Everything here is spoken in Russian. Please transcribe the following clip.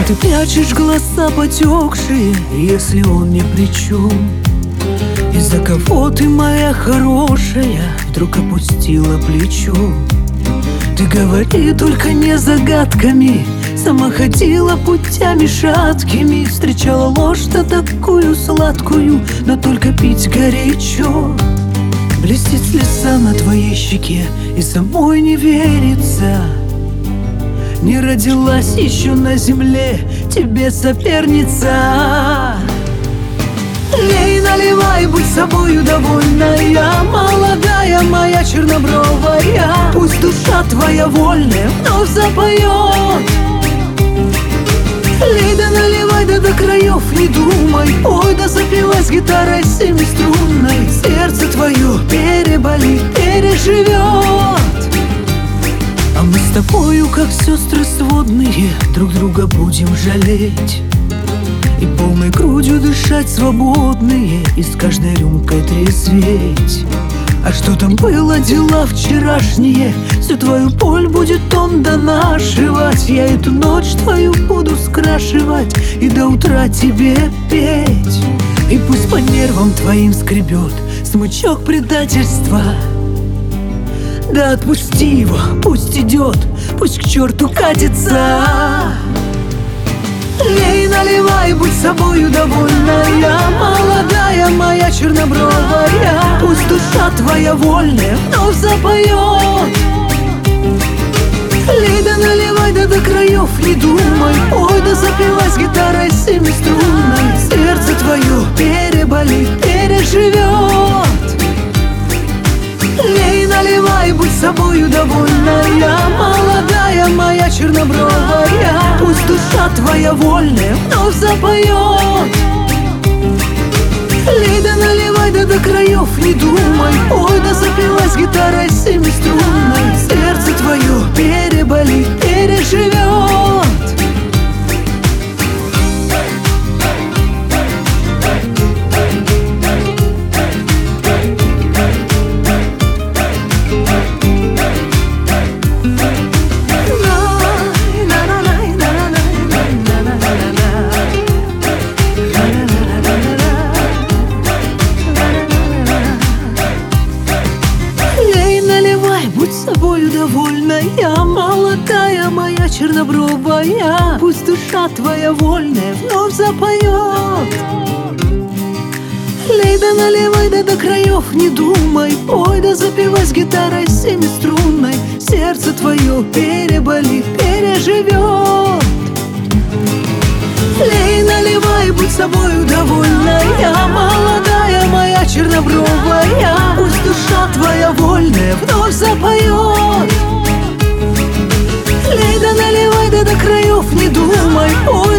ты прячешь глаза потекшие, если он ни при чем. Из-за кого ты, моя хорошая, вдруг опустила плечо? Ты говори только не загадками, сама ходила путями шаткими, встречала ложь-то такую сладкую, но только пить горячо. Блестит слеза на твоей щеке, и самой не верится. Не родилась еще на земле тебе соперница. Лей, наливай, будь собою довольная, молодая моя чернобровая. Пусть душа твоя вольная вновь запоет. Лей, да наливай, да до краев не думай, ой, да запивай с гитарой семиструнной. Сердце твое переболит, переживет. А мы с тобою, как сестры сводные, друг друга будем жалеть и полной грудью дышать свободные, и с каждой рюмкой трезветь. А что там было, дела вчерашние, всю твою боль будет он донашивать. Я эту ночь твою буду скрашивать и до утра тебе петь. И пусть по нервам твоим скребет смычок предательства, да отпусти его, пусть идет, пусть к черту катится. Лей, наливай, будь собою довольная, молодая моя чернобровая. Пусть душа твоя вольная вновь запоет. Лей, да наливай, да до краев не думай, ой, да запивай с гитарой семиструнной. Сердце твое переболит, переживет. Лей, наливай, будь собою довольная, молодая моя чернобровая. Пусть душа твоя вольная вновь запоет. Лей, да наливай, да до краев не думай, ой, да запивай с гитарой семиструнной. Сердце твое переболит, переживет. Будь собою довольная, молодая моя чернобровая. Пусть душа твоя вольная вновь запоет. Лей, да наливай, да до краев не думай, ой, да запивай с гитарой семиструнной. Сердце твое переболит, переживет. Лей, наливай, будь собою довольная, молодая моя чернобровая. Пусть душа твоя вольная вновь запоет. Лей, да наливай, да до краев не думай, ой,